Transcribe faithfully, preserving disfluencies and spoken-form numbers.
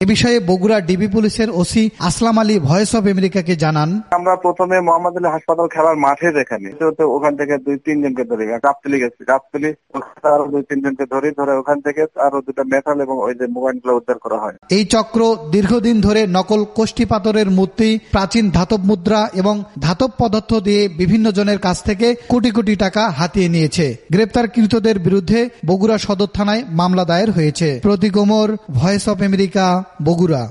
এ বিষয়ে বগুড়া ডিবি পুলিশের OC Aslam Ali voice of আমেরিকাকে জানান, আমরা প্রথমে মোহাম্মদ আলী হাসপাতাল খেলার মাঠে যেখানে ওখান থেকে দুই তিনজনকে ধরে গাবতলি গেছি, গাবতলি আরো দুই তিনজনকে ধরে ধরে ওখান থেকে আরো দুটা মেটাল এবং ওই যে মোবাইল গুলো উদ্ধার করা হয়। এই চক্র দীর্ঘদিন ধরে নকল কোষ্ঠী পাথরের মূর্তি, প্রাচীন ধাতব মুদ্রা এবং ধাতব পদার্থ দিয়ে বিভিন্ন জনের কাছ থেকে কোটি কোটি টাকা হাতিয়ে নিয়েছে। গ্রেপ্তারকৃতদের বিরুদ্ধে বগুড়া সদর থানায় মামলা দায়ের হয়েছে। Pratik Omar, voice of America, Bogura.